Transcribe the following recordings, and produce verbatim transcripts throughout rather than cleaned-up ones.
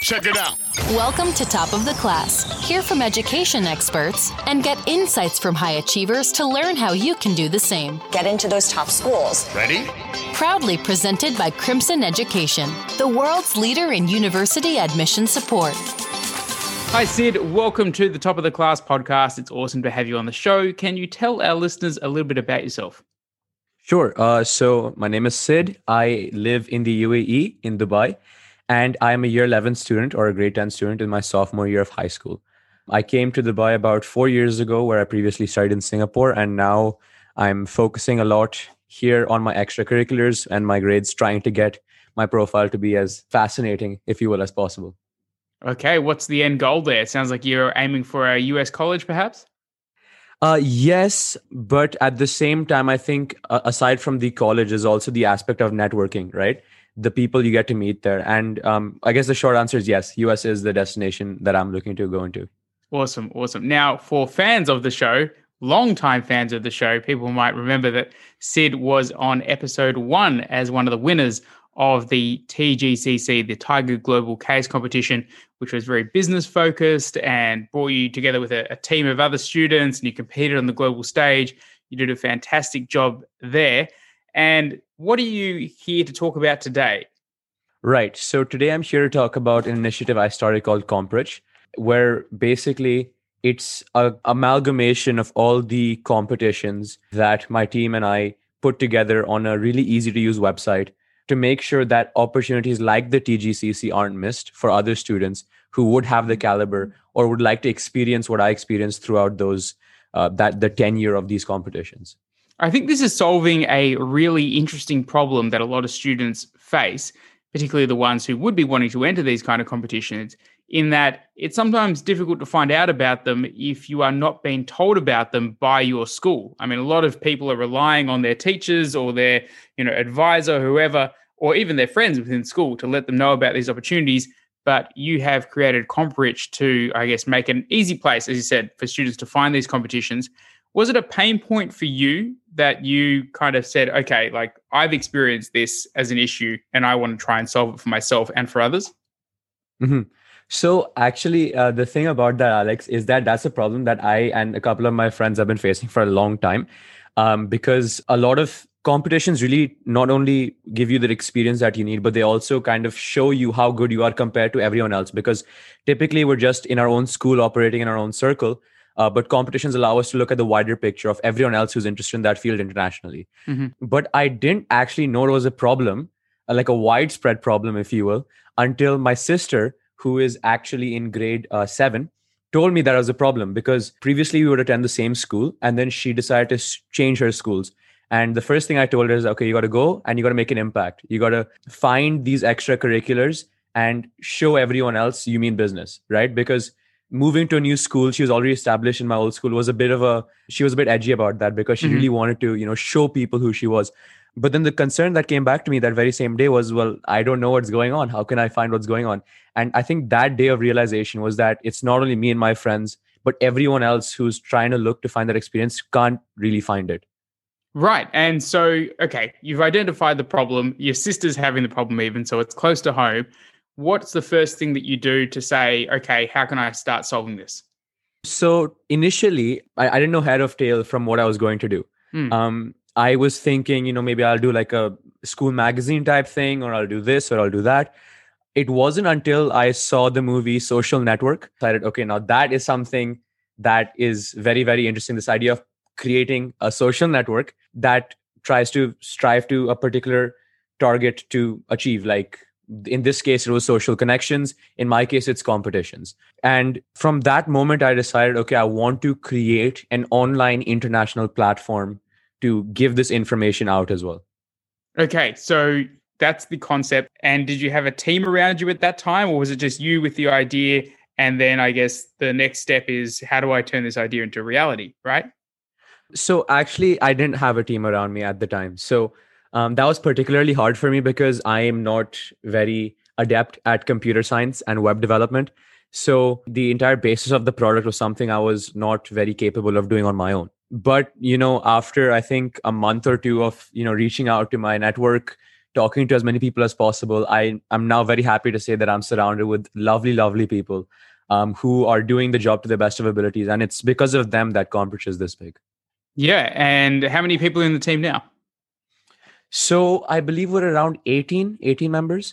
Check it out. Welcome to Top of the Class. Hear from education experts and get insights from high achievers to learn how you can do the same. Get into those top schools. Ready? Proudly presented by Crimson Education, the world's leader in university admission support. Hi, Sid. Welcome to the Top of the Class podcast. It's awesome to have you on the show. Can you tell our listeners a little bit about yourself? Sure. Uh, so my name is Sid. I live in the U A E in Dubai, and I'm a year eleven student or a grade ten student in my sophomore year of high school. I came to Dubai about four years ago, where I previously studied in Singapore, and now I'm focusing a lot here on my extracurriculars and my grades, trying to get my profile to be as fascinating, if you will, as possible. Okay, what's the end goal there? It sounds like you're aiming for a U S college, perhaps? Uh, yes, but at the same time, I think uh, aside from the college is also the aspect of networking, right? The people you get to meet there. And um, I guess the short answer is yes, U S is the destination that I'm looking to go into. Awesome, awesome. Now, for fans of the show, longtime fans of the show, people might remember that Sid was on episode one as one of the winners of the T G C C, the Tiger Global Case competition, which was very business focused and brought you together with a, a team of other students, and you competed on the global stage. You did a fantastic job there. And what are you here to talk about today? Right. So today I'm here to talk about an initiative I started called Comprich, where basically it's an amalgamation of all the competitions that my team and I put together on a really easy to use website to make sure that opportunities like the T G C C aren't missed for other students who would have the caliber or would like to experience what I experienced throughout those uh, that the tenure of these competitions. I think this is solving a really interesting problem that a lot of students face, particularly the ones who would be wanting to enter these kind of competitions, in that it's sometimes difficult to find out about them if you are not being told about them by your school. I mean, a lot of people are relying on their teachers or their, you know, advisor, whoever, or even their friends within school to let them know about these opportunities. But you have created Comprich to, I guess, make an easy place, as you said, for students to find these competitions. Was it a pain point for you that you kind of said, okay, like I've experienced this as an issue and I want to try and solve it for myself and for others? Mm-hmm. So actually, uh, the thing about that, Alex, is that that's a problem that I and a couple of my friends have been facing for a long time, um, because a lot of competitions really not only give you the experience that you need, but they also kind of show you how good you are compared to everyone else. Because typically we're just in our own school operating in our own circle. Uh, but competitions allow us to look at the wider picture of everyone else who's interested in that field internationally. Mm-hmm. But I didn't actually know it was a problem, uh, like a widespread problem, if you will, until my sister, who is actually in grade uh, seven, told me that was a problem, because previously we would attend the same school and then she decided to s- change her schools. And the first thing I told her is, okay, you got to go and you got to make an impact. You got to find these extracurriculars and show everyone else you mean business, right? Because moving to a new school, she was already established in my old school, was a bit of a, she was a bit edgy about that because she mm-hmm. really wanted to, you know, show people who she was. But then the concern that came back to me that very same day was, well, I don't know what's going on. How can I find what's going on? And I think that day of realization was that it's not only me and my friends, but everyone else who's trying to look to find that experience can't really find it. Right. And so, okay, you've identified the problem. Your sister's having the problem even, so it's close to home. What's the first thing that you do to say, okay, how can I start solving this? So initially, I, I didn't know head of tail from what I was going to do. Mm. Um, I was thinking, you know, maybe I'll do like a school magazine type thing, or I'll do this, or I'll do that. It wasn't until I saw the movie Social Network, I decided, okay, now that is something that is very, very interesting. This idea of creating a social network that tries to strive to a particular target to achieve. Like in this case, it was social connections. In my case, it's competitions. And from that moment, I decided, okay, I want to create an online international platform to give this information out as well. Okay, so that's the concept. And did you have a team around you at that time, or was it just you with the idea? And then I guess the next step is, how do I turn this idea into reality, right? So actually, I didn't have a team around me at the time. So um, that was particularly hard for me because I am not very adept at computer science and web development. So the entire basis of the product was something I was not very capable of doing on my own. But, you know, after I think a month or two of, you know, reaching out to my network, talking to as many people as possible. I, I'm now very happy to say that I'm surrounded with lovely, lovely people um, who are doing the job to the best of abilities. And it's because of them that Compritch is this big. Yeah. And how many people are in the team now? So I believe we're around eighteen, eighteen members.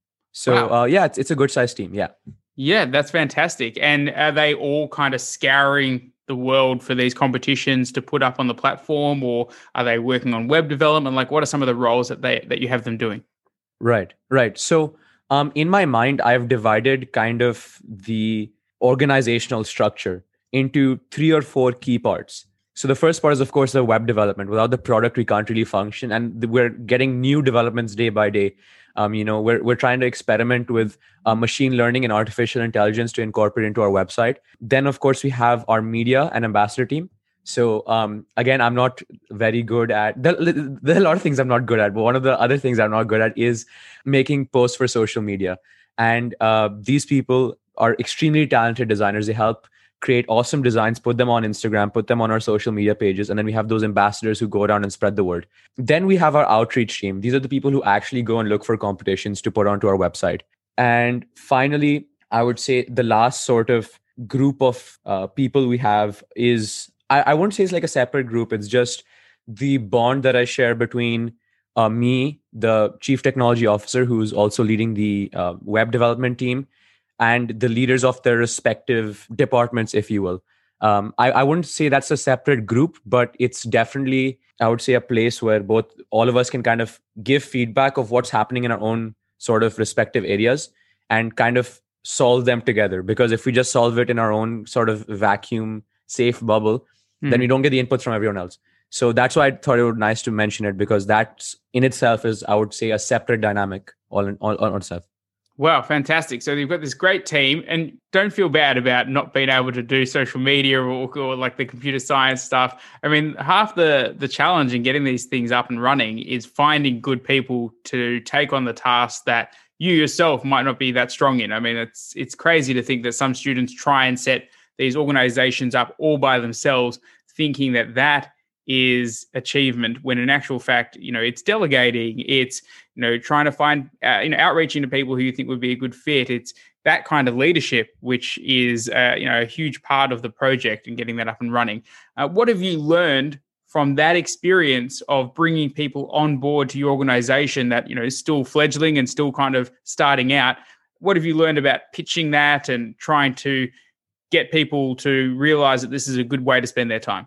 So wow. uh, yeah, it's, it's a good sized team. Yeah. Yeah, that's fantastic. And are they all kind of scouring the world for these competitions to put up on the platform, or are they working on web development? Like, what are some of the roles that they that you have them doing? Right, right. So um, in my mind, I've divided kind of the organizational structure into three or four key parts. So the first part is, of course, the web development. Without the product, we can't really function. And we're getting new developments day by day. Um, you know, we're we're trying to experiment with uh, machine learning and artificial intelligence to incorporate into our website. Then, of course, we have our media and ambassador team. So um, again, I'm not very good at, there, there are a lot of things I'm not good at, but one of the other things I'm not good at is making posts for social media. And uh, these people are extremely talented designers. They help create awesome designs, put them on Instagram, put them on our social media pages. And then we have those ambassadors who go around and spread the word. Then we have our outreach team. These are the people who actually go and look for competitions to put onto our website. And finally, I would say the last sort of group of uh, people we have is, I, I won't say it's like a separate group. It's just the bond that I share between uh, me, the chief technology officer, who's also leading the uh, web development team, and the leaders of their respective departments, if you will. Um, I, I wouldn't say that's a separate group, but it's definitely, I would say, a place where both all of us can kind of give feedback of what's happening in our own sort of respective areas and kind of solve them together. Because if we just solve it in our own sort of vacuum safe bubble, mm-hmm. then we don't get the inputs from everyone else. So that's why I thought it would be nice to mention it, because that in itself is, I would say, a separate dynamic all in all on itself. Wow, fantastic. So you've got this great team, and don't feel bad about not being able to do social media or, or like the computer science stuff. I mean, half the, the challenge in getting these things up and running is finding good people to take on the tasks that you yourself might not be that strong in. I mean, it's it's crazy to think that some students try and set these organizations up all by themselves, thinking that that is achievement, when in actual fact, you know, it's delegating, it's, you know, trying to find, uh, you know, outreaching to people who you think would be a good fit. It's that kind of leadership, which is, uh, you know, a huge part of the project and getting that up and running. Uh, what have you learned from that experience of bringing people on board to your organization that, you know, is still fledgling and still kind of starting out? What have you learned about pitching that and trying to get people to realize that this is a good way to spend their time?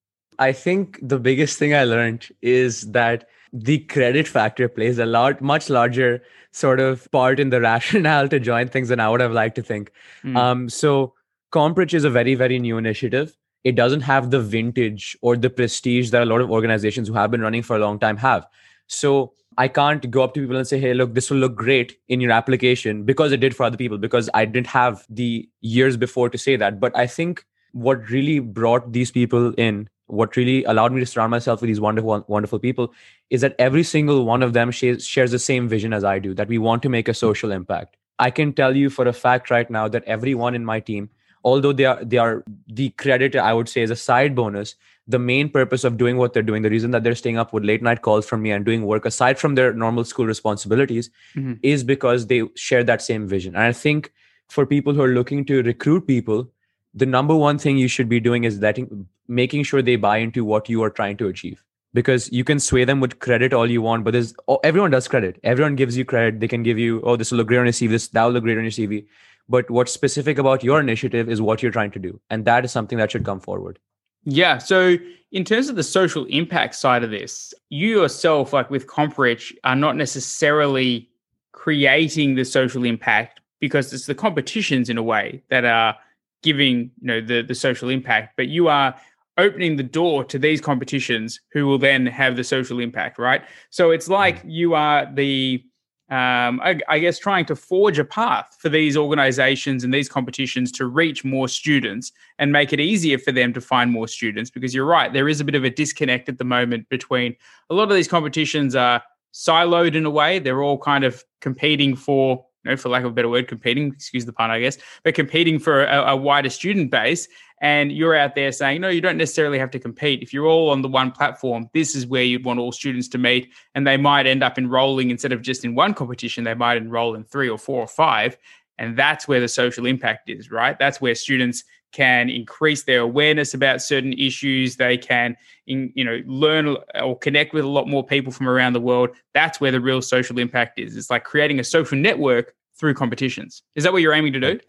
I think the biggest thing I learned is that the credit factor plays a lot, much larger sort of part in the rationale to join things than I would have liked to think. Mm. Um, so Compritch is a very, very new initiative. It doesn't have the vintage or the prestige that a lot of organizations who have been running for a long time have. So I can't go up to people and say, hey, look, this will look great in your application, because it did for other people, because I didn't have the years before to say that. But I think what really brought these people in, what really allowed me to surround myself with these wonderful, wonderful people, is that every single one of them shares, shares the same vision as I do, that we want to make a social impact. I can tell you for a fact right now that everyone in my team, although they are they are the credit, I would say, is a side bonus, the main purpose of doing what they're doing, the reason that they're staying up with late night calls from me and doing work aside from their normal school responsibilities, mm-hmm. is because they share that same vision. And I think for people who are looking to recruit people, the number one thing you should be doing is letting, making sure they buy into what you are trying to achieve. Because you can sway them with credit all you want, but there's oh, everyone does credit. Everyone gives you credit. They can give you, oh, this will look great on your C V. This that will look great on your C V. But what's specific about your initiative is what you're trying to do, and that is something that should come forward. Yeah. So in terms of the social impact side of this, you yourself, like with Compritch, are not necessarily creating the social impact, because it's the competitions in a way that are giving, you know, the, the social impact, but you are opening the door to these competitions who will then have the social impact, right? So it's like you are the, um, I, I guess, trying to forge a path for these organizations and these competitions to reach more students and make it easier for them to find more students. Because you're right, there is a bit of a disconnect at the moment between a lot of these competitions are siloed in a way. They're all kind of competing for, you know, for lack of a better word, competing, excuse the pun, I guess, but competing for a, a wider student base. And you're out there saying, no, you don't necessarily have to compete. If you're all on the one platform, this is where you'd want all students to meet. And they might end up enrolling, instead of just in one competition, they might enroll in three or four or five. And that's where the social impact is, right? That's where students can increase their awareness about certain issues. They can, in, you know, learn or connect with a lot more people from around the world. That's where the real social impact is. It's like creating a social network through competitions. Is that what you're aiming to do?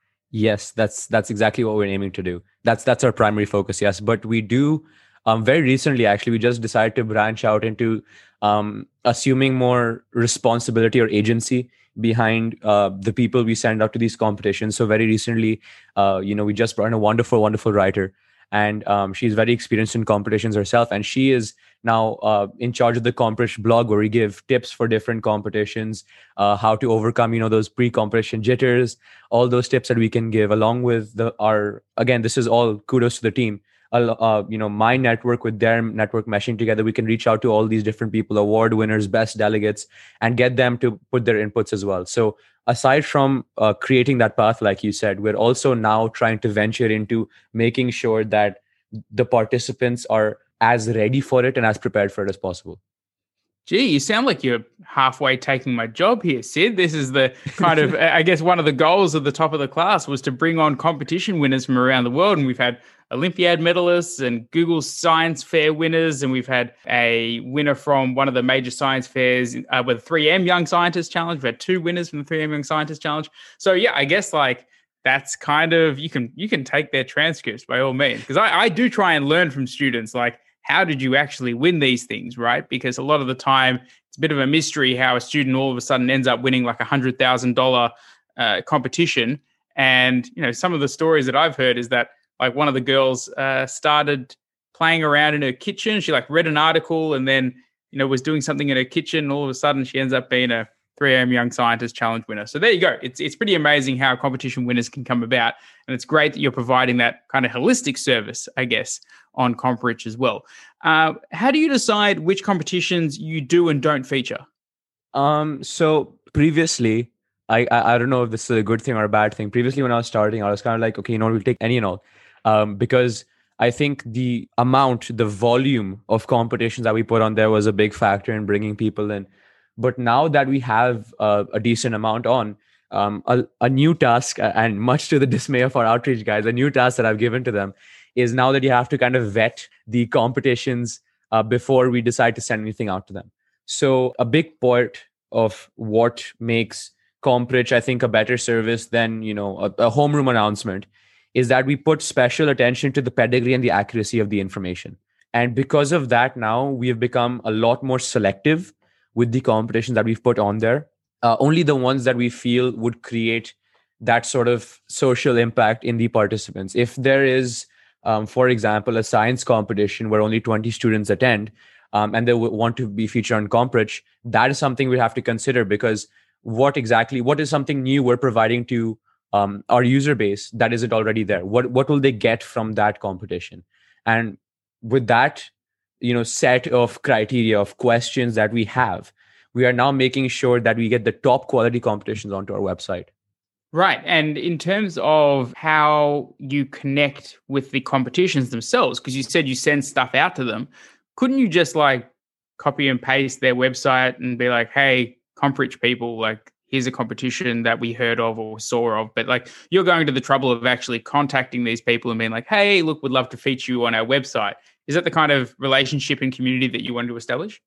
Yes, that's that's exactly what we're aiming to do. That's that's our primary focus. Yes, but we do um, very recently, actually, we just decided to branch out into um, assuming more responsibility or agency behind uh, the people we send out to these competitions. So very recently, uh, you know, we just brought in a wonderful, wonderful writer, and um, she's very experienced in competitions herself, and she is now uh, in charge of the Competish blog, where we give tips for different competitions, uh, how to overcome, you know, those pre-competition jitters, all those tips that we can give, along with the our again, this is all kudos to the team. Uh, you know, my network with their network meshing together, we can reach out to all these different people, award winners, best delegates, and get them to put their inputs as well. So aside from uh, creating that path, like you said, we're also now trying to venture into making sure that the participants are as ready for it and as prepared for it as possible. Gee, you sound like you're halfway taking my job here, Sid. This is the kind of, I guess, one of the goals of the top of the class was to bring on competition winners from around the world. And we've had Olympiad medalists and Google Science Fair winners. And we've had a winner from one of the major science fairs uh, with the three M Young Scientist Challenge. We had two winners from the three M Young Scientist Challenge. So yeah, I guess like that's kind of, you can you can take their transcripts by all means. Because I, I do try and learn from students, like, how did you actually win these things, right? Because a lot of the time, it's a bit of a mystery how a student all of a sudden ends up winning like a one hundred thousand dollars uh, competition. And, you know, some of the stories that I've heard is that like one of the girls uh, started playing around in her kitchen. She like read an article and then, you know, was doing something in her kitchen. And all of a sudden she ends up being a three M Young Scientist Challenge winner. So there you go. It's it's pretty amazing how competition winners can come about. And it's great that you're providing that kind of holistic service, I guess, on Comprich as well. Uh, how do you decide which competitions you do and don't feature? Um, so previously, I, I I don't know if this is a good thing or a bad thing. Previously, when I was starting, I was kind of like, okay, you know, we'll take any and all. Um, because I think the amount, the volume of competitions that we put on there was a big factor in bringing people in. But now that we have uh, a decent amount on, um, a, a new task, and much to the dismay of our outreach guys, a new task that I've given to them is now that you have to kind of vet the competitions uh, before we decide to send anything out to them. So a big part of what makes Comprich, I think, a better service than, you know, a, a homeroom announcement is that we put special attention to the pedigree and the accuracy of the information. And because of that, now we have become a lot more selective with the competitions that we've put on there. Uh, only the ones that we feel would create that sort of social impact in the participants. If there is, um, for example, a science competition where only twenty students attend, um, and they w- want to be featured on Comprich, that is something we have to consider, because what exactly, what is something new we're providing to um, our user base that isn't already there? What what will they get from that competition? And with that, you know, set of criteria of questions that we have, we are now making sure that we get the top quality competitions onto our website. Right. And in terms of how you connect with the competitions themselves, because you said you send stuff out to them, couldn't you just like copy and paste their website and be like, hey, Comprich people, like, here's a competition that we heard of or saw of, but like you're going to the trouble of actually contacting these people and being like, hey, look, we'd love to feature you on our website. Is that the kind of relationship and community that you wanted to establish?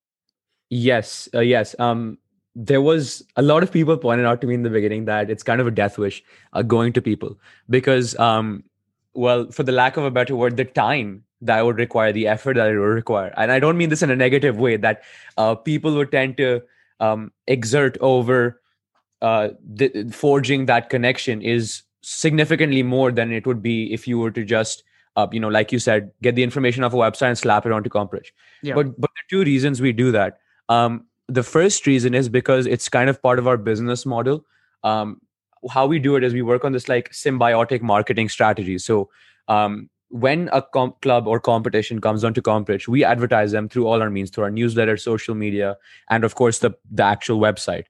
Yes, uh, yes. Um, there was a lot of people pointed out to me in the beginning that it's kind of a death wish uh, going to people because, um, well, for the lack of a better word, the time that I would require, the effort that it would require. And I don't mean this in a negative way, that uh, people would tend to um, exert over uh, the, forging that connection is significantly more than it would be if you were to just, uh, you know, like you said, get the information off a website and slap it onto Comprich. Yeah. But but there are two reasons we do that. Um, the first reason is because it's kind of part of our business model. Um, how we do it is we work on this like symbiotic marketing strategy. So um, when a comp club or competition comes onto Comprich, we advertise them through all our means, through our newsletter, social media, and of course the, the actual website.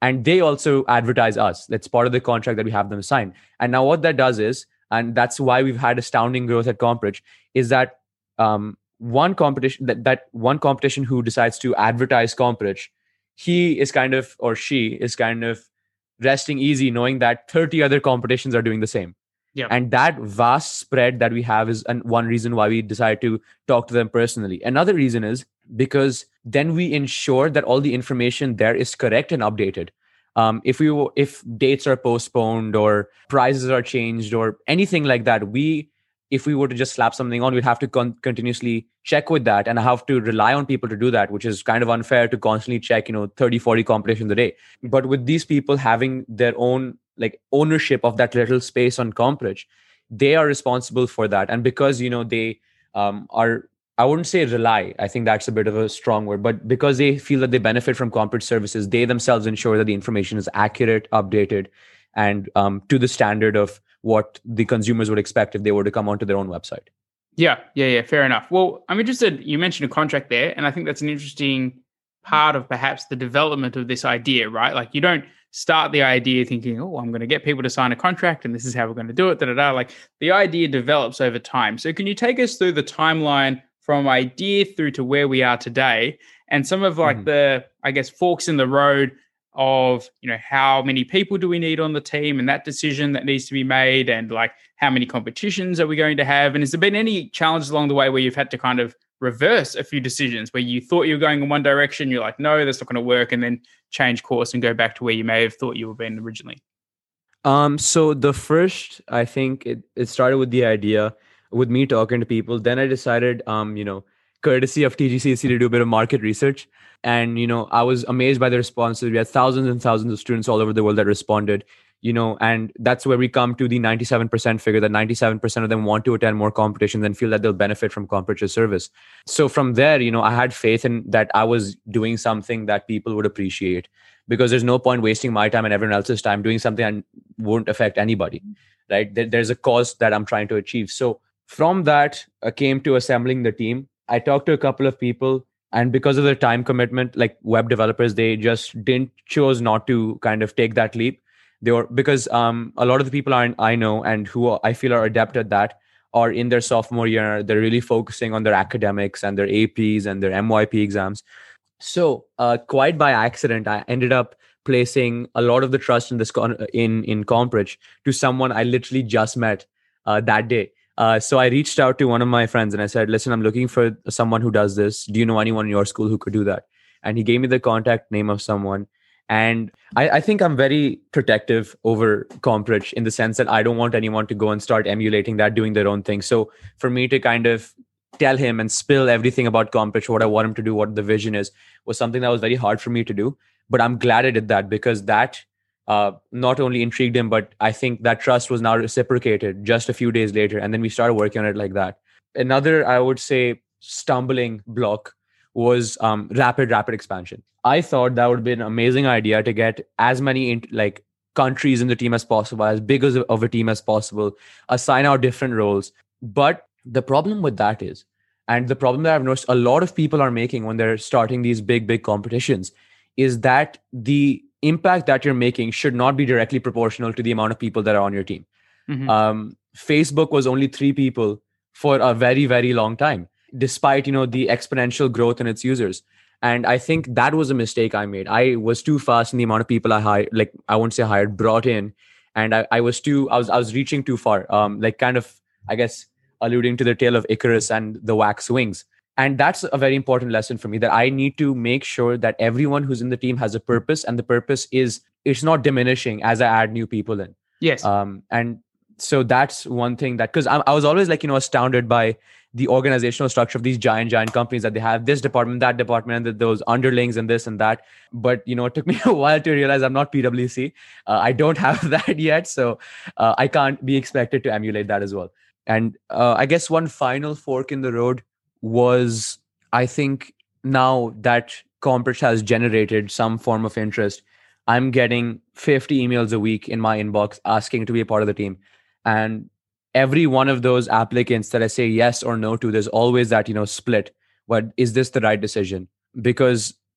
and they also advertise us. That's part of the contract that we have them sign. And now what that does is, and that's why we've had astounding growth at Compridge, is that um, one competition that, that one competition who decides to advertise Compridge, he is kind of, or she is kind of resting easy knowing that thirty other competitions are doing the same. Yeah. And that vast spread that we have is an, one reason why we decided to talk to them personally. Another reason is because then we ensure that all the information there is correct and updated. Um, if we if dates are postponed or prices are changed or anything like that, we if we were to just slap something on, we'd have to con- continuously check with that, and I have to rely on people to do that, which is kind of unfair to constantly check, you know, thirty, forty competitions a day. But with these people having their own like ownership of that little space on Compridge, they are responsible for that. And because, you know, they um, are, I wouldn't say rely, I think that's a bit of a strong word, but because they feel that they benefit from Compridge services, they themselves ensure that the information is accurate, updated, and um, to the standard of what the consumers would expect if they were to come onto their own website. Yeah, yeah, yeah, fair enough. Well, I'm interested, you mentioned a contract there, and I think that's an interesting part of perhaps the development of this idea, right? Like you don't start the idea thinking, oh, I'm going to get people to sign a contract and this is how we're going to do it, da, da, da. Like the idea develops over time. So can you take us through the timeline from idea through to where we are today and some of like mm-hmm. the, I guess, forks in the road of, you know, how many people do we need on the team and that decision that needs to be made, and like how many competitions are we going to have? And has there been any challenges along the way where you've had to kind of reverse a few decisions where you thought you were going in one direction, you're like, no, that's not going to work, and then change course and go back to where you may have thought you were being originally? Um, so the first, I think it, it started with the idea with me talking to people. Then I decided, um, you know, courtesy of T G C C, to do a bit of market research. And, you know, I was amazed by the responses. We had thousands and thousands of students all over the world that responded, you know, and that's where we come to the ninety-seven percent figure, that ninety-seven percent of them want to attend more competitions and feel that they'll benefit from Compridge's service. So from there, you know, I had faith in that I was doing something that people would appreciate, because there's no point wasting my time and everyone else's time doing something that won't affect anybody, right? There's a cause that I'm trying to achieve. So from that, I came to assembling the team. I talked to a couple of people, and because of their time commitment, like web developers, they just didn't chose not to kind of take that leap. They were, because um, a lot of the people are, I know and who I feel are adept at that are in their sophomore year. They're really focusing on their academics and their A Ps and their M Y P exams. So uh, quite by accident, I ended up placing a lot of the trust in this con- in in Compridge to someone I literally just met uh, that day. Uh, so I reached out to one of my friends and I said, listen, I'm looking for someone who does this. Do you know anyone in your school who could do that? And he gave me the contact name of someone. And I, I think I'm very protective over Compridge in the sense that I don't want anyone to go and start emulating that, doing their own thing. So for me to kind of tell him and spill everything about Compridge, what I want him to do, what the vision is, was something that was very hard for me to do. But I'm glad I did that, because that uh, not only intrigued him, but I think that trust was now reciprocated just a few days later. And then we started working on it like that. Another, I would say, stumbling block was um, rapid, rapid expansion. I thought that would be an amazing idea to get as many in, like countries in the team as possible, as big as of a team as possible, assign out different roles. But the problem with that is, and the problem that I've noticed a lot of people are making when they're starting these big, big competitions, is that the impact that you're making should not be directly proportional to the amount of people that are on your team. Mm-hmm. Um, Facebook was only three people for a very, very long time, despite, you know, the exponential growth in its users. And I think that was a mistake I made. I was too fast in the amount of people I hired, like I won't say hired, brought in. And I, I was too, I was, I was reaching too far, um, like kind of, I guess, alluding to the tale of Icarus and the wax wings. And that's a very important lesson for me, that I need to make sure that everyone who's in the team has a purpose, and the purpose is, it's not diminishing as I add new people in. Yes. Um, and so that's one thing that, because I, I was always like, you know, astounded by the organizational structure of these giant, giant companies, that they have this department, that department, and those underlings and this and that. But, you know, it took me a while to realize I'm not P W C. Uh, I don't have that yet. So uh, I can't be expected to emulate that as well. And uh, I guess one final fork in the road was, I think now that Compridge has generated some form of interest, I'm getting fifty emails a week in my inbox asking to be a part of the team. And every one of those applicants that I say yes or no to, there's always that, you know, split. But is this the right decision? Because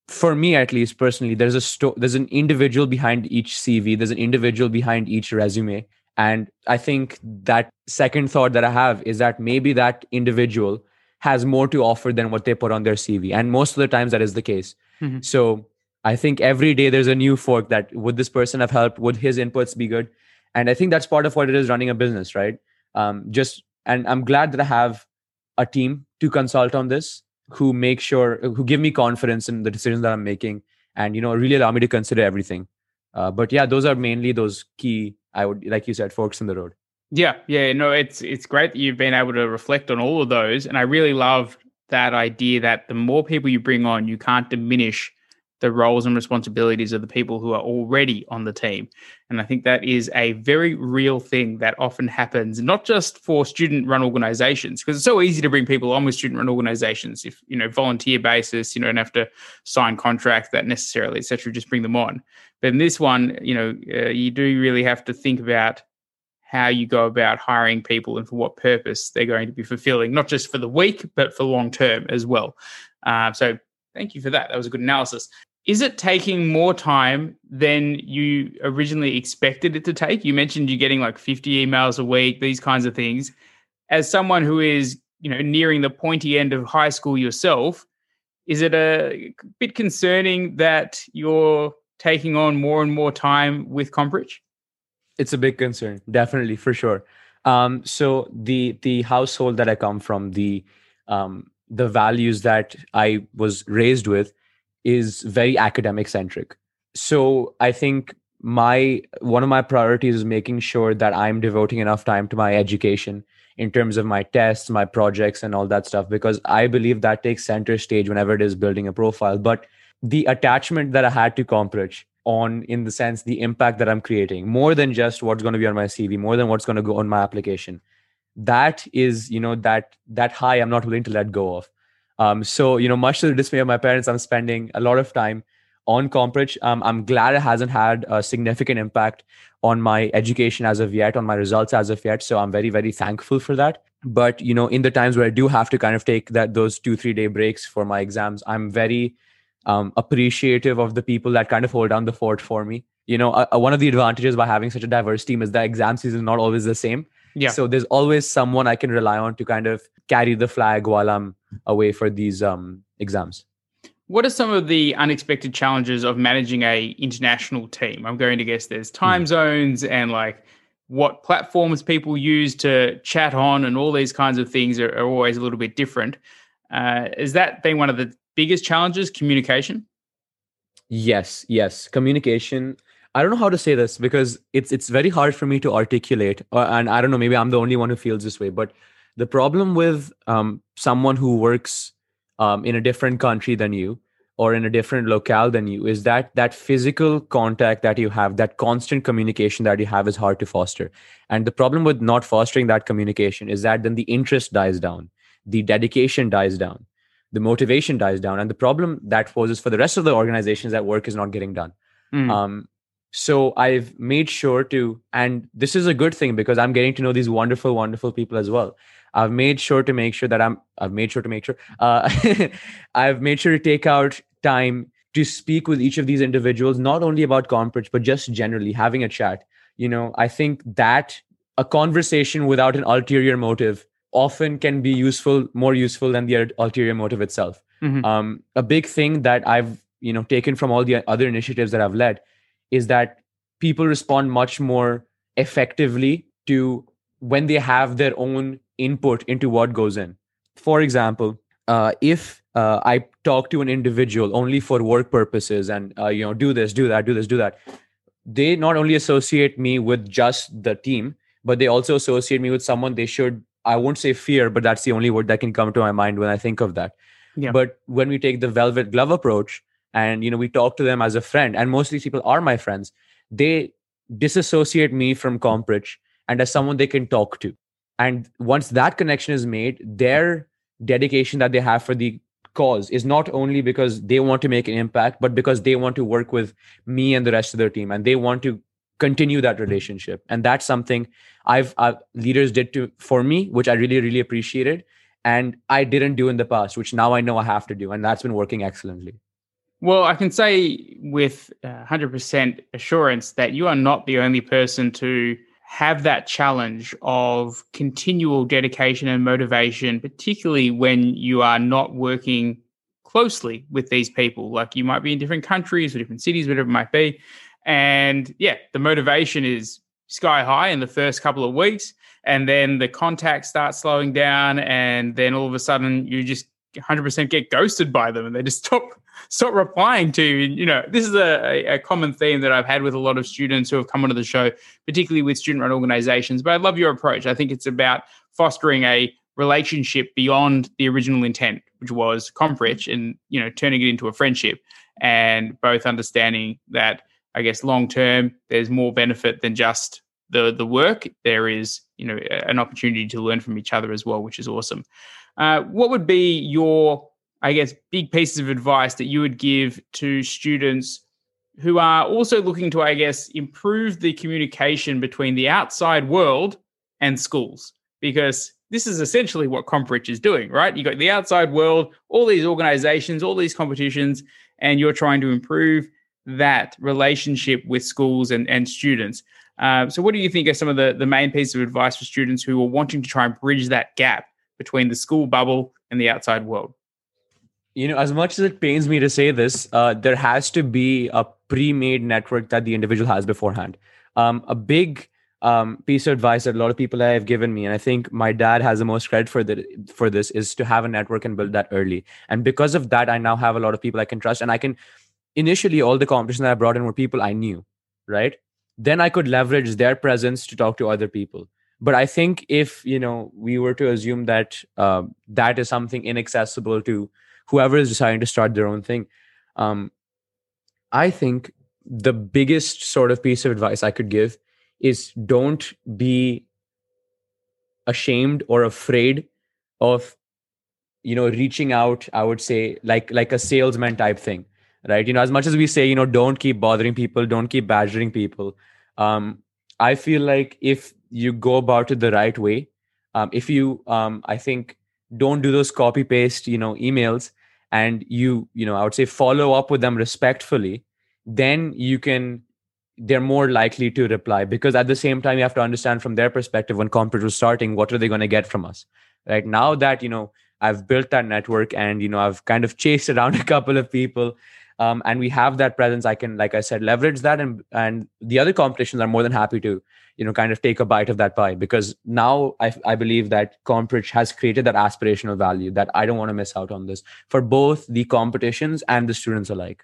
for me at least personally, there's a sto- there's an individual behind each C V. There's an individual behind each resume. And I think that second thought that I have is that maybe that individual has more to offer than what they put on their C V. And most of the times that is the case. Mm-hmm. So I think every day there's a new fork that would this person have helped? Would his inputs be good? And I think that's part of what it is running a business, right? Um, just and I'm glad that I have a team to consult on this, who make sure, who give me confidence in the decisions that I'm making, and you know, really allow me to consider everything. Uh, but yeah, those are mainly those key, I would, like you said, forks in the road. Yeah, yeah, no, it's it's great that you've been able to reflect on all of those, and I really love that idea that the more people you bring on, you can't diminish the roles and responsibilities of the people who are already on the team. And I think that is a very real thing that often happens, not just for student-run organizations, because it's so easy to bring people on with student-run organizations. If, you know, volunteer basis, you don't have to sign contracts that necessarily, et cetera, just bring them on. But in this one, you know, uh, you do really have to think about how you go about hiring people and for what purpose they're going to be fulfilling, not just for the week, but for long term as well. Uh, so thank you for that. That was a good analysis. Is it taking more time than you originally expected it to take? You mentioned you're getting like fifty emails a week, these kinds of things. As someone who is, you know, nearing the pointy end of high school yourself, is it a bit concerning that you're taking on more and more time with Compridge? It's a big concern, definitely, for sure. Um, so the the household that I come from, the um, the values that I was raised with, is very academic centric. So I think my one of my priorities is making sure that I'm devoting enough time to my education in terms of my tests, my projects, and all that stuff, because I believe that takes center stage whenever it is building a profile. But the attachment that I had to Compridge, on, in the sense, the impact that I'm creating, more than just what's going to be on my C V, more than what's going to go on my application, that is, you know, that that high I'm not willing to let go of. Um, so, you know, much to the dismay of my parents, I'm spending a lot of time on Compridge. Um, I'm glad it hasn't had a significant impact on my education as of yet, on my results as of yet. So I'm very, very thankful for that. But, you know, in the times where I do have to kind of take that those two, three day breaks for my exams, I'm very um, appreciative of the people that kind of hold down the fort for me. You know, uh, one of the advantages by having such a diverse team is that exam season is not always the same. Yeah. So there's always someone I can rely on to kind of carry the flag while I'm away for these um, exams. What are some of the unexpected challenges of managing a international team? I'm going to guess there's time mm. zones and like what platforms people use to chat on and all these kinds of things are, are always a little bit different. Uh, is that been one of the biggest challenges, communication? Yes, yes. Communication. I don't know how to say this because it's it's very hard for me to articulate. Uh, and I don't know, maybe I'm the only one who feels this way. But the problem with um, someone who works um, in a different country than you or in a different locale than you is that that physical contact that you have, that constant communication that you have is hard to foster. And the problem with not fostering that communication is that then the interest dies down, the dedication dies down, the motivation dies down. And the problem that poses for the rest of the organizations that work is not getting done. Mm. Um, so I've made sure to, and this is a good thing because I'm getting to know these wonderful, wonderful people as well. I've made sure to make sure that I'm, I've made sure to make sure, uh, I've made sure to take out time to speak with each of these individuals, not only about Compridge, but just generally having a chat. You know, I think that a conversation without an ulterior motive often can be useful, more useful than the ulterior motive itself. Mm-hmm. Um, a big thing that I've, you know, taken from all the other initiatives that I've led is that people respond much more effectively to when they have their own input into what goes in. For example, uh, if uh, I talk to an individual only for work purposes and, uh, you know, do this, do that, do this, do that, they not only associate me with just the team, but they also associate me with someone they should, I won't say fear, but that's the only word that can come to my mind when I think of that. Yeah. But when we take the velvet glove approach and, you know, we talk to them as a friend, and most of these people are my friends, they disassociate me from Compridge and as someone they can talk to. And once that connection is made, their dedication that they have for the cause is not only because they want to make an impact, but because they want to work with me and the rest of their team, and they want to continue that relationship. And that's something I've, I've leaders did to for me, which I really, really appreciated. And I didn't do in the past, which now I know I have to do. And that's been working excellently. Well, I can say with uh, one hundred percent assurance that you are not the only person to have that challenge of continual dedication and motivation, particularly when you are not working closely with these people. Like you might be in different countries or different cities, whatever it might be. And yeah, the motivation is sky high in the first couple of weeks. And then the contact starts slowing down. And then all of a sudden you just one hundred percent get ghosted by them and they just stop stop replying to you. You know, this is a, a common theme that I've had with a lot of students who have come onto the show, particularly with student-run organizations. But I love your approach. I think it's about fostering a relationship beyond the original intent, which was Comprich, and, you know, turning it into a friendship, and both understanding that, I guess, long-term, there's more benefit than just the the work. There is, you know, an opportunity to learn from each other as well, which is awesome. Uh, what would be your, I guess, big pieces of advice that you would give to students who are also looking to, I guess, improve the communication between the outside world and schools? Because this is essentially what Comprich is doing, right? You got the outside world, all these organizations, all these competitions, and you're trying to improve that relationship with schools and, and students. Uh, so what do you think are some of the, the main pieces of advice for students who are wanting to try and bridge that gap between the school bubble and the outside world? You know, as much as it pains me to say this, uh, there has to be a pre-made network that the individual has beforehand. Um, a big um, piece of advice that a lot of people have given me, and I think my dad has the most credit for, the, for this, is to have a network and build that early. And because of that, I now have a lot of people I can trust. And I can, initially, all the competitions that I brought in were people I knew, right? Then I could leverage their presence to talk to other people. But I think if, you know, we were to assume that uh, that is something inaccessible to whoever is deciding to start their own thing, um, I think the biggest sort of piece of advice I could give is don't be ashamed or afraid of, you know, reaching out. I would say like like a salesman type thing, right? You know, as much as we say, you know, don't keep bothering people, don't keep badgering people. Um, I feel like if you go about it the right way, um, if you, um, I think, don't do those copy paste, you know, emails, and you, you know, I would say follow up with them respectfully, then you can, they're more likely to reply, because at the same time, you have to understand from their perspective, when Comprich was starting, what are they going to get from us? Right now that, you know, I've built that network and, you know, I've kind of chased around a couple of people, um, and we have that presence, I can, like I said, leverage that. And, and the other competitions are more than happy to, you know, kind of take a bite of that pie, because now I, I believe that Comprich has created that aspirational value that I don't want to miss out on this for both the competitions and the students alike.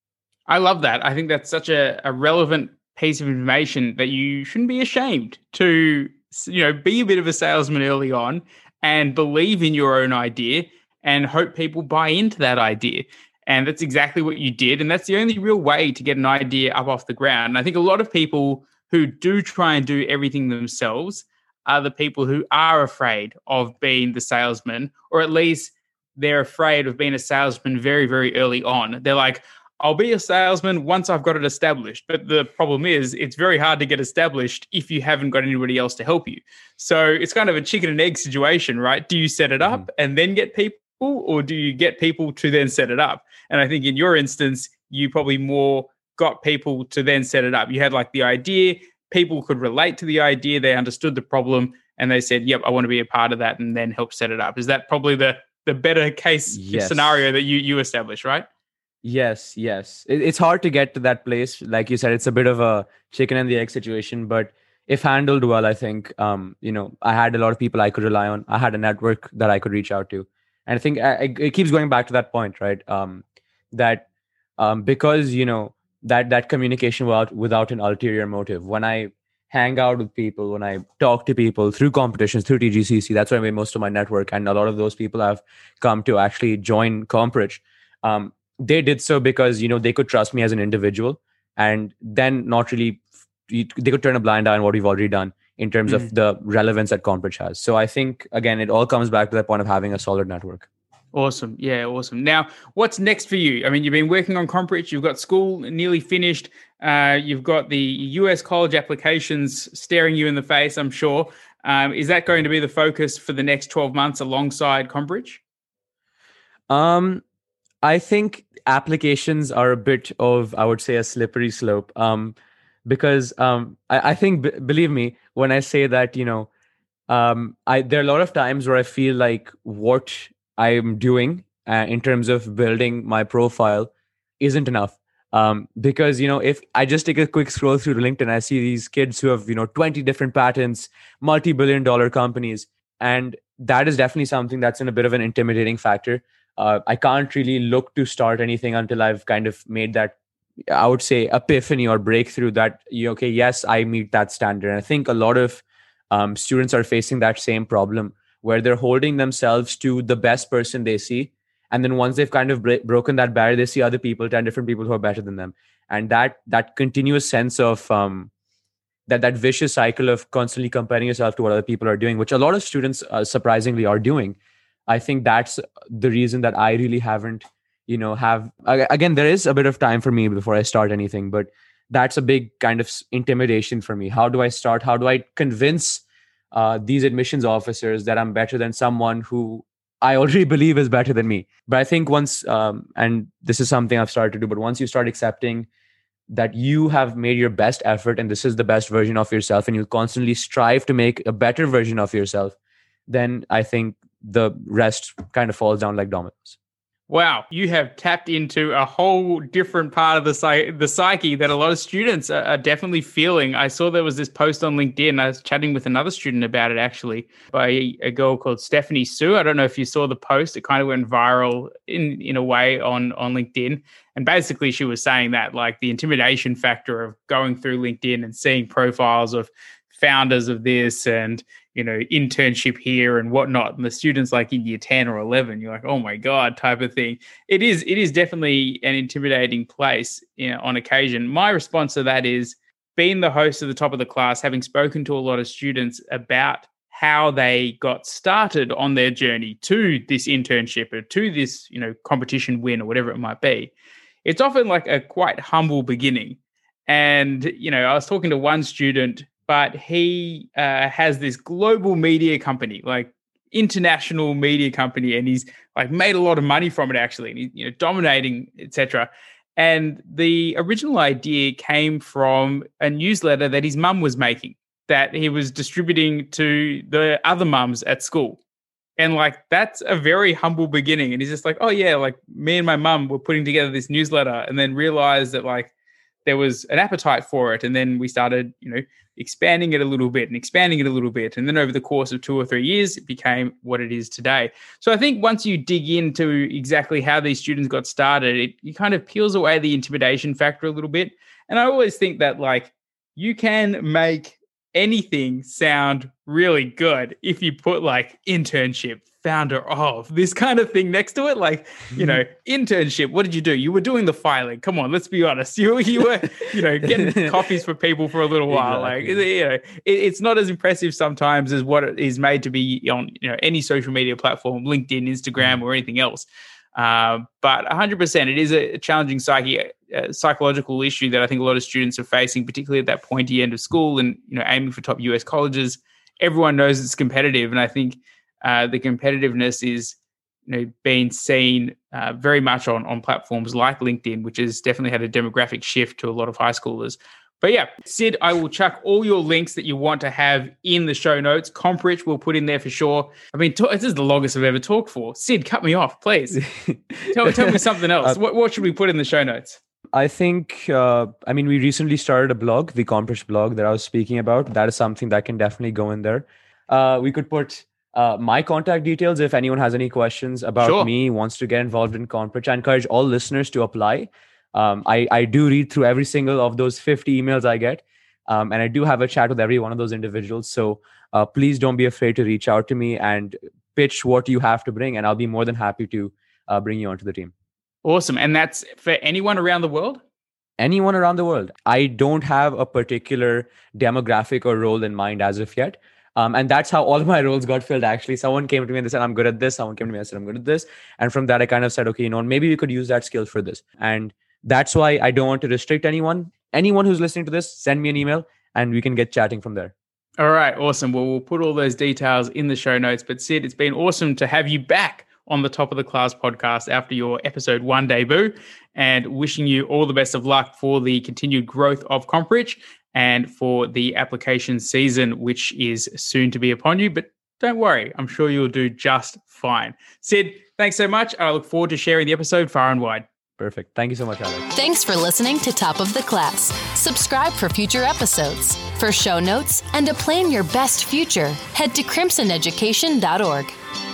I love that. I think that's such a, a relevant piece of information that you shouldn't be ashamed to, you know, be a bit of a salesman early on and believe in your own idea and hope people buy into that idea. And that's exactly what you did. And that's the only real way to get an idea up off the ground. And I think a lot of people who do try and do everything themselves are the people who are afraid of being the salesman, or at least they're afraid of being a salesman very, very early on. They're like, I'll be a salesman once I've got it established. But the problem is it's very hard to get established if you haven't got anybody else to help you. So it's kind of a chicken and egg situation, right? Do you set it up mm-hmm. and then get people, or do you get people to then set it up? And I think in your instance, you probably more got people to then set it up. You had like the idea, people could relate to the idea, they understood the problem, and they said, yep, I want to be a part of that, and then help set it up. Is that probably the the better case yes. scenario that you you established, right? Yes, yes. It, it's hard to get to that place. Like you said, it's a bit of a chicken and the egg situation, but if handled well, I think, um, you know, I had a lot of people I could rely on. I had a network that I could reach out to. And I think I, it keeps going back to that point, right? Um, that um, because, you know, that that communication without, without an ulterior motive. When I hang out with people, when I talk to people through competitions, through T G C C, that's where I made most of my network. And a lot of those people have come to actually join Comprich. Um, they did so because, you know, they could trust me as an individual, and then not really, they could turn a blind eye on what we've already done in terms mm-hmm. of the relevance that Comprich has. So I think, again, it all comes back to that point of having a solid network. Awesome. Yeah, awesome. Now, what's next for you? I mean, you've been working on Comprich, you've got school nearly finished, uh, you've got the U S college applications staring you in the face, I'm sure. Um, is that going to be the focus for the next twelve months alongside Comprich? Um, I think applications are a bit of, I would say, a slippery slope. Um, because um, I, I think, b- believe me, when I say that, you know, um, I there are a lot of times where I feel like what I'm doing uh, in terms of building my profile isn't enough. Um, because you know, if I just take a quick scroll through LinkedIn, I see these kids who have you know twenty different patents, multi-billion dollar companies, and that is definitely something that's in a bit of an intimidating factor. Uh, I can't really look to start anything until I've kind of made that, I would say, epiphany or breakthrough that, you okay, yes, I meet that standard. And I think a lot of um, students are facing that same problem where they're holding themselves to the best person they see. And then once they've kind of bre- broken that barrier, they see other people, ten different people who are better than them. And that that continuous sense of um, that that vicious cycle of constantly comparing yourself to what other people are doing, which a lot of students uh, surprisingly are doing. I think that's the reason that I really haven't, you know, have again, there is a bit of time for me before I start anything, but that's a big kind of intimidation for me. How do I start? How do I convince uh, these admissions officers that I'm better than someone who I already believe is better than me? But I think once, um, and this is something I've started to do, but once you start accepting that you have made your best effort and this is the best version of yourself and you constantly strive to make a better version of yourself, then I think the rest kind of falls down like dominoes. Wow, you have tapped into a whole different part of the psy- the psyche that a lot of students are, are definitely feeling. I saw there was this post on LinkedIn. I was chatting with another student about it, actually, by a girl called Stephanie Sue. I don't know if you saw the post. It kind of went viral in, in a way on, on LinkedIn. And basically she was saying that, like, the intimidation factor of going through LinkedIn and seeing profiles of founders of this and, you know, internship here and whatnot, and the students like in year ten or eleven, you're like, oh my God, type of thing. It is, it is definitely an intimidating place, you know, on occasion. My response to that is, being the host of the top of the class, having spoken to a lot of students about how they got started on their journey to this internship or to this, you know, competition win or whatever it might be, it's often like a quite humble beginning. And, you know, I was talking to one student, but he uh, has this global media company, like international media company, and he's like made a lot of money from it, actually, and he's, you know, dominating, et cetera. And the original idea came from a newsletter that his mum was making, that he was distributing to the other mums at school. And like, that's a very humble beginning. And he's just like, oh yeah, like me and my mum were putting together this newsletter and then realized that like there was an appetite for it. And then we started, you know, expanding it a little bit and expanding it a little bit. And then over the course of two or three years, it became what it is today. So I think once you dig into exactly how these students got started, it, it kind of peels away the intimidation factor a little bit. And I always think that like you can make anything sound really good if you put like internship, founder of, this kind of thing next to it. Like, you know, internship, what did you do? You were doing the filing. Come on, let's be honest. You, you were, you know, getting coffees for people for a little while. Exactly. Like, you know, it, it's not as impressive sometimes as what it is made to be on, you know, any social media platform, LinkedIn, Instagram, or anything else. Uh, but one hundred percent, it is a challenging psyche, uh, psychological issue that I think a lot of students are facing, particularly at that pointy end of school and, you know, aiming for top U S colleges. Everyone knows it's competitive. And I think uh, the competitiveness is, you know, being seen uh, very much on, on platforms like LinkedIn, which has definitely had a demographic shift to a lot of high schoolers. But yeah, Sid, I will chuck all your links that you want to have in the show notes. Comprich we'll put in there for sure. I mean, t- this is the longest I've ever talked for. Sid, cut me off, please. tell, tell me something else. Uh, what, what should we put in the show notes? I think, uh, I mean, we recently started a blog, the Comprich blog that I was speaking about. That is something that can definitely go in there. Uh, we could put uh, my contact details if anyone has any questions about sure. me, wants to get involved in Comprich. I encourage all listeners to apply. Um, I, I do read through every single of those fifty emails I get. Um, and I do have a chat with every one of those individuals. So uh, please don't be afraid to reach out to me and pitch what you have to bring. And I'll be more than happy to uh, bring you onto the team. Awesome. And that's for anyone around the world? Anyone around the world. I don't have a particular demographic or role in mind as of yet. Um, and that's how all of my roles got filled, actually. Someone came to me and they said, I'm good at this. Someone came to me and said, I'm good at this. And from that, I kind of said, okay, you know, maybe we could use that skill for this. And that's why I don't want to restrict anyone. Anyone who's listening to this, send me an email and we can get chatting from there. All right. Awesome. Well, we'll put all those details in the show notes. But Sid, it's been awesome to have you back on the Top of the Class podcast after your episode one debut, and wishing you all the best of luck for the continued growth of Compridge and for the application season, which is soon to be upon you. But don't worry, I'm sure you'll do just fine. Sid, thanks so much. I look forward to sharing the episode far and wide. Perfect. Thank you so much, Alex. Thanks for listening to Top of the Class. Subscribe for future episodes. For show notes and to plan your best future, head to crimson education dot org.